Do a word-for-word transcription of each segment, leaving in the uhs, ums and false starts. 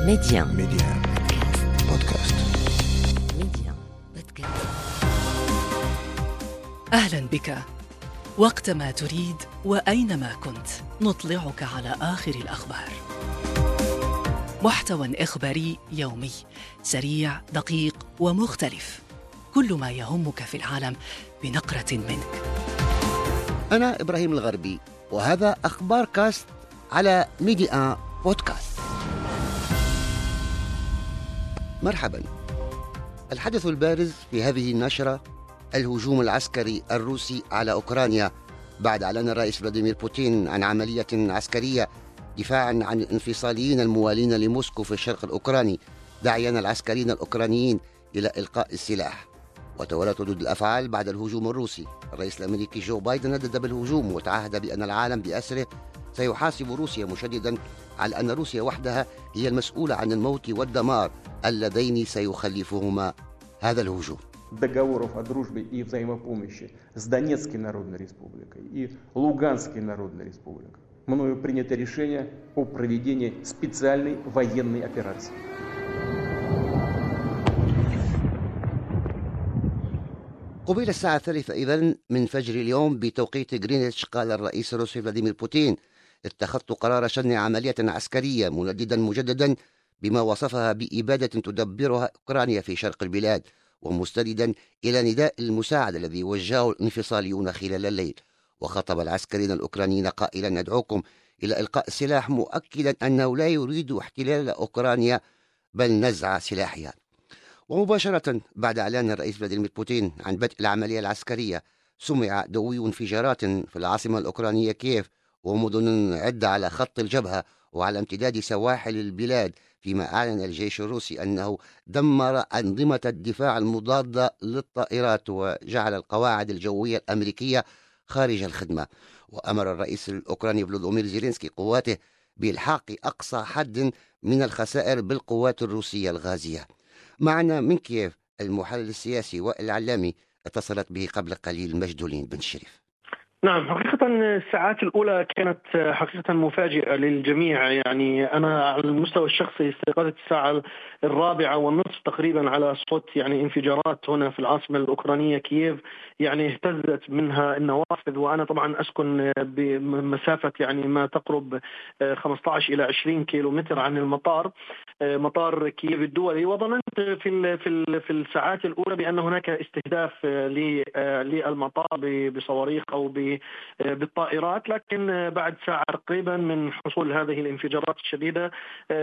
ميديان ميديان بودكاست. ميديان بودكاست. أهلا بك وقتما تريد وأينما كنت، نطلعك على آخر الأخبار. محتوى إخباري يومي سريع دقيق ومختلف، كل ما يهمك في العالم بنقرة منك. أنا إبراهيم الغربي، وهذا أخبار كاست على ميديان بودكاست. مرحبا. الحدث البارز في هذه النشرة الهجوم العسكري الروسي على أوكرانيا بعد إعلان الرئيس فلاديمير بوتين عن عملية عسكرية دفاعا عن الانفصاليين الموالين لموسكو في الشرق الأوكراني، داعيا العسكريين الأوكرانيين إلى إلقاء السلاح. وتوالت ردود الأفعال بعد الهجوم الروسي. الرئيس الأمريكي جو بايدن ندد بالهجوم وتعهد بأن العالم بأسره سيحاسب روسيا، مشددا على أن روسيا وحدها هي المسؤولة عن الموت والدمار اللذين سيخلفهما هذا الهجوم. договоров о дружбе и взаимопомощи с Донецкой Народной Республикой и Луганской Народной Республикой мною принято решение о проведении специальной военной операции. قبيل الساعة الثالثة إذن من فجر اليوم بتوقيت غرينتش، قال الرئيس الروسي فلاديمير بوتين: اتخذت قرار شن عملية عسكرية، منددا مجددا بما وصفها بإبادة تدبرها أوكرانيا في شرق البلاد، ومستندا إلى نداء المساعدة الذي وجهه الانفصاليون خلال الليل. وخطب العسكريين الأوكرانيين قائلا: ندعوكم إلى إلقاء السلاح، مؤكدا أنه لا يريد احتلال أوكرانيا بل نزع سلاحها. ومباشرة بعد إعلان الرئيس فلاديمير بوتين عن بدء العملية العسكرية، سمع دوي انفجارات في العاصمة الأوكرانية كييف ومدن عدة على خط الجبهة وعلى امتداد سواحل البلاد، فيما أعلن الجيش الروسي أنه دمر أنظمة الدفاع المضادة للطائرات وجعل القواعد الجوية الأمريكية خارج الخدمة. وأمر الرئيس الأوكراني فلودومير زيلينسكي قواته بإلحاق أقصى حد من الخسائر بالقوات الروسية الغازية. معنا من كييف المحلل السياسي وائل العلامي، اتصلت به قبل قليل مجدولين بن شريف. نعم، حقيقة الساعات الأولى كانت حقيقة مفاجئة للجميع. يعني أنا على المستوى الشخصي استيقظت الساعة الرابعة والنصف تقريبا على صوت يعني انفجارات هنا في العاصمة الأوكرانية كييف، يعني اهتزت منها النوافذ. وأنا طبعا أسكن بمسافة يعني ما تقرب خمسة عشر إلى عشرين كيلو متر عن المطار، مطار كييف الدولي. وظننت في في في الساعات الأولى بأن هناك استهداف للمطار بصواريخ أو بالطائرات، لكن بعد ساعة تقريبا من حصول هذه الانفجارات الشديدة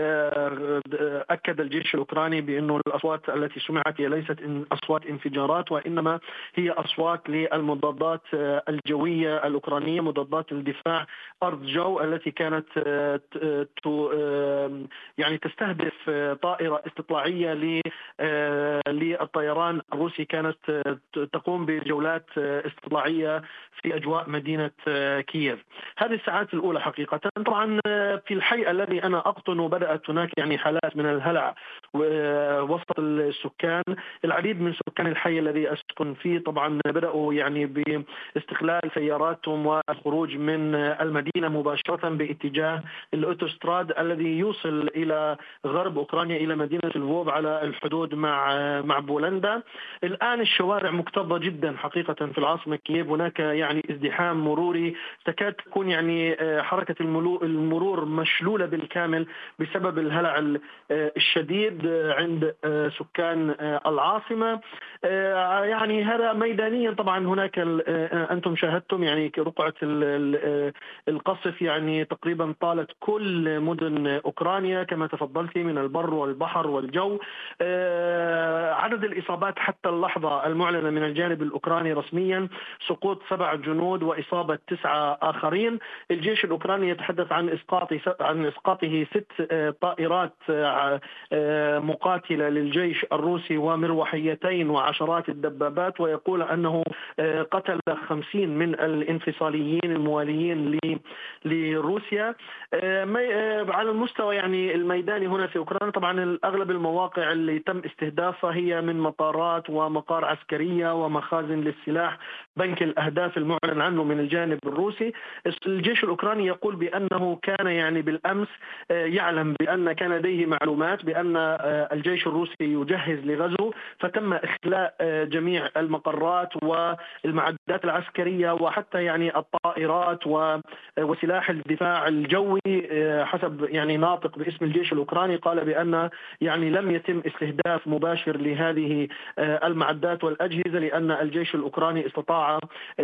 أكد الجيش الأوكراني بأنه الأصوات التي سمعت هي ليست أصوات انفجارات، وإنما هي أصوات للمضادات الجوية الأوكرانية، مضادات الدفاع أرض جو، التي كانت يعني تستهدف طائرة استطلاعية للطيران الروسي، كانت تقوم بجولات استطلاعية في أجواء مدينة كييف. هذه الساعات الأولى حقيقة. طبعا في الحي الذي أنا أقطن بدأت هناك يعني حالات من الهلع وسط السكان. العديد من سكان الحي الذي أسكن فيه طبعا بدأوا يعني باستخلال سياراتهم والخروج من المدينة مباشرة باتجاه الأوتوستراد الذي يوصل إلى غرب أوكرانيا إلى مدينة لفوف على الحدود مع مع بولندا. الآن الشوارع مكتظة جدا حقيقة في العاصمة كييف، هناك يعني ازدحام مروري، تكاد تكون يعني حركة المرور مشلولة بالكامل بسبب الهلع الشديد عند سكان العاصمة. يعني هذا ميدانيا طبعا هناك أنتم شاهدتم يعني رقعة القصف يعني تقريبا طالت كل مدن أوكرانيا كما تفضلت من البر والبحر والجو. عدد الإصابات حتى اللحظة المعلنة من الجانب الأوكراني رسميا سقوط سبع جنود وإصابة تسعة آخرين. الجيش الأوكراني يتحدث عن إسقاط عن إسقاطه ست طائرات مقاتلة للجيش الروسي ومروحيتين وعشرات الدبابات، ويقول أنه قتل خمسين من الانفصاليين المواليين لروسيا. على المستوى يعني الميداني هنا في أوكرانيا، طبعا أغلب المواقع اللي تم استهدافها هي من مطارات ومقار عسكرية ومخازن للسلاح، بنك الأهداف المعلن عنه من الجانب الروسي. الجيش الأوكراني يقول بأنه كان يعني بالأمس يعلم بأن كان لديه معلومات بأن الجيش الروسي يجهز لغزو، فتم إخلاء جميع المقرات والمعدات العسكرية وحتى يعني الطائرات وسلاح الدفاع الجوي. حسب يعني ناطق باسم الجيش الأوكراني قال بأن يعني لم يتم استهداف مباشر لهذه المعدات والأجهزة، لأن الجيش الأوكراني استطاع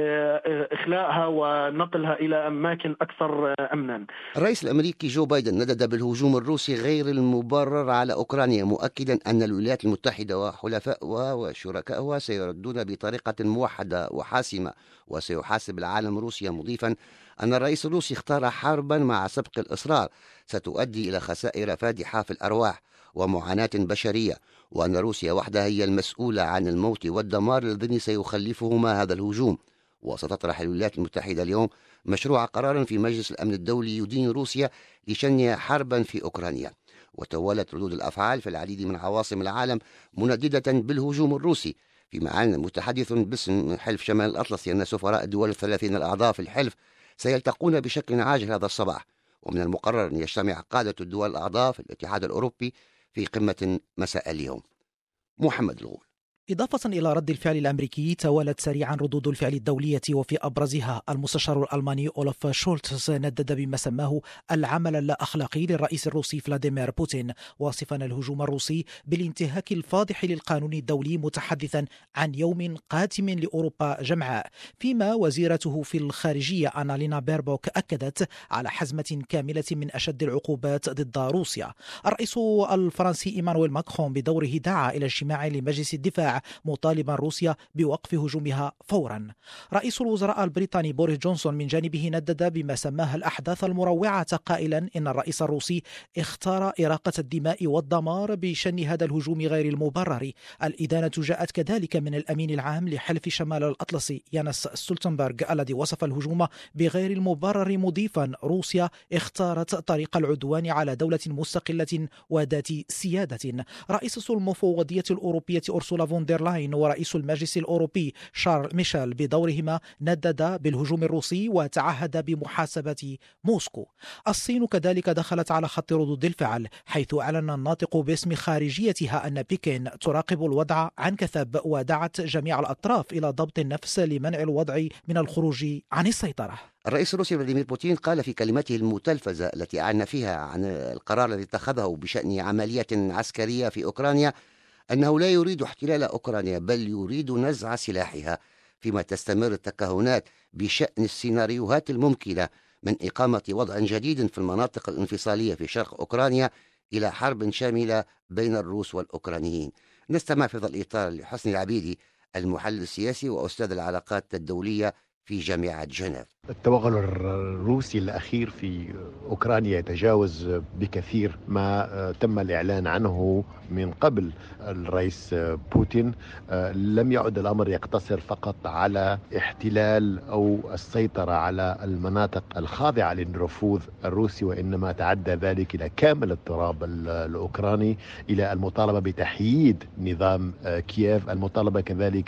إخلاءها ونقلها إلى أماكن أكثر أمنا. الرئيس الأمريكي جو بايدن ندد بالهجوم الروسي غير المبرر على أوكرانيا، مؤكدا أن الولايات المتحدة وحلفائها وشركائها سيردون بطريقة موحدة وحاسمة وسيحاسب العالم روسيا، مضيفا أن الرئيس الروسي اختار حربا مع سبق الإصرار ستؤدي إلى خسائر فادحة في الأرواح ومعاناة بشرية، وأن روسيا وحدها هي المسؤولة عن الموت والدمار الذي سيخلفهما هذا الهجوم. وستطرح الولايات المتحدة اليوم مشروع قرار في مجلس الأمن الدولي يدين روسيا لشن حربا في أوكرانيا. وتوالت ردود الأفعال في العديد من عواصم العالم منددة بالهجوم الروسي، فيما أعلن متحدث باسم حلف شمال الأطلسي أن سفراء الدول الثلاثين الأعضاء في الحلف سيلتقون بشكل عاجل هذا الصباح، ومن المقرر أن يجتمع قادة الدول الأعضاء في الاتحاد الأوروبي في قمة مساء اليوم. محمد الغول. إضافة إلى رد الفعل الأمريكي، توالت سريعا ردود الفعل الدولية، وفي أبرزها المستشار الألماني أولف شولتز ندد بما سماه العمل اللا أخلاقي للرئيس الروسي فلاديمير بوتين، واصفا الهجوم الروسي بالانتهاك الفاضح للقانون الدولي، متحدثا عن يوم قاتم لأوروبا جمعاء. فيما وزيرته في الخارجية أنالينا بيربوك أكدت على حزمة كاملة من أشد العقوبات ضد روسيا. الرئيس الفرنسي إيمانويل ماكرون بدوره دعا إلى اجتماع لمجلس الدفاع مطالبا روسيا بوقف هجومها فورا. رئيس الوزراء البريطاني بوريس جونسون من جانبه ندد بما سماها الأحداث المروعة، قائلا إن الرئيس الروسي اختار إراقة الدماء والدمار بشن هذا الهجوم غير المبرر. الإدانة جاءت كذلك من الأمين العام لحلف شمال الأطلسي يانس ستولتنبرغ الذي وصف الهجوم بغير المبرر، مضيفا روسيا اختارت طريق العدوان على دولة مستقلة وذات سيادة. رئيسة المفوضية الأوروبية أرسولا فون دير لاين ورئيس المجلس الأوروبي شارل ميشيل بدورهما ندد بالهجوم الروسي وتعهد بمحاسبة موسكو. الصين كذلك دخلت على خط ردود الفعل، حيث أعلن الناطق باسم خارجيتها أن بكين تراقب الوضع عن كثب، ودعت جميع الأطراف إلى ضبط النفس لمنع الوضع من الخروج عن السيطرة. الرئيس الروسي فلاديمير بوتين قال في كلمته المتلفزة التي أعلن فيها عن القرار الذي اتخذه بشأن عملية عسكرية في أوكرانيا أنه لا يريد احتلال أوكرانيا بل يريد نزع سلاحها، فيما تستمر التكهنات بشأن السيناريوهات الممكنة من إقامة وضع جديد في المناطق الانفصالية في شرق أوكرانيا إلى حرب شاملة بين الروس والأوكرانيين. نستمع في ظل الإطار لحسن العبيدي، المحلل السياسي وأستاذ العلاقات الدولية في جامعة جنيف. التوغل الروسي الأخير في أوكرانيا يتجاوز بكثير ما تم الإعلان عنه من قبل الرئيس بوتين. لم يعد الأمر يقتصر فقط على احتلال أو السيطرة على المناطق الخاضعة للنفوذ الروسي، وإنما تعدى ذلك إلى كامل التراب الأوكراني، إلى المطالبة بتحييد نظام كييف، المطالبة كذلك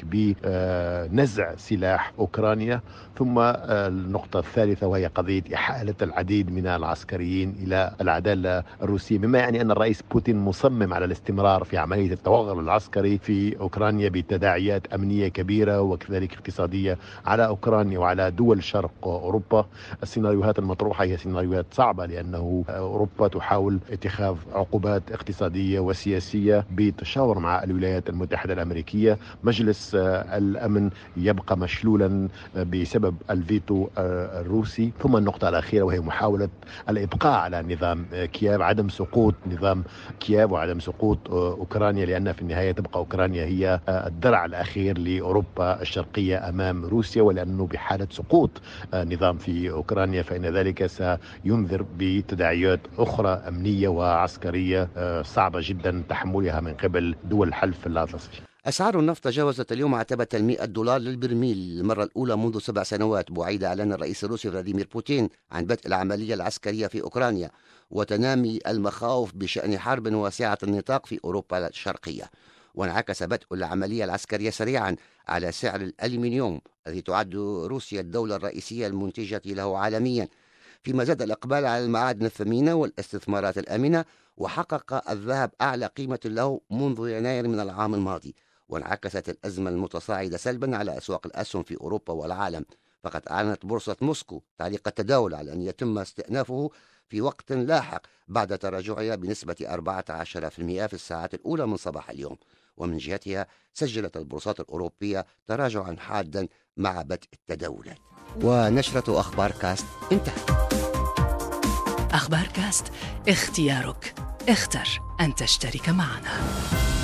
بنزع سلاح أوكرانيا، ثم النقطة الثالثة وهي قضية إحالة العديد من العسكريين إلى العدالة الروسية، مما يعني أن الرئيس بوتين مصمم على الاستمرار في عملية التوغل العسكري في أوكرانيا بتداعيات أمنية كبيرة وكذلك اقتصادية على أوكرانيا وعلى دول شرق أوروبا. السيناريوهات المطروحة هي سيناريوهات صعبة، لأنه أوروبا تحاول اتخاذ عقوبات اقتصادية وسياسية بالتشاور مع الولايات المتحدة الأمريكية. مجلس الأمن يبقى مشلولا ب بسبب الفيتو الروسي. ثم النقطة الأخيرة وهي محاولة الإبقاء على نظام كييف، عدم سقوط نظام كييف وعدم سقوط أوكرانيا، لأن في النهاية تبقى أوكرانيا هي الدرع الأخير لأوروبا الشرقية أمام روسيا، ولأنه بحالة سقوط نظام في أوكرانيا فإن ذلك سينذر بتداعيات أخرى أمنية وعسكرية صعبة جدا تحملها من قبل دول الحلف الأطلسي. أسعار النفط تجاوزت اليوم عتبة المئة دولار للبرميل للمرة الأولى منذ سبع سنوات بعيد إعلان الرئيس الروسي فلاديمير بوتين عن بدء العملية العسكرية في أوكرانيا وتنامي المخاوف بشأن حرب واسعة النطاق في أوروبا الشرقية. وانعكس بدء العملية العسكرية سريعا على سعر الألمنيوم الذي تعد روسيا الدولة الرئيسية المنتجة له عالميا، فيما زاد الإقبال على المعادن الثمينة والاستثمارات الآمنة، وحقق الذهب أعلى قيمة له منذ يناير من العام الماضي. وانعكست الأزمة المتصاعدة سلبا على أسواق الأسهم في أوروبا والعالم، فقد أعلنت بورصة موسكو تعليق التداول على أن يتم استئنافه في وقت لاحق بعد تراجعها بنسبة أربعة عشر بالمئة في الساعات الأولى من صباح اليوم. ومن جهتها سجلت البورصات الأوروبية تراجعا حادا مع بدء التداولات. ونشرة أخبار كاست انتهت. أخبار كاست، اختيارك، اختر أن تشترك معنا.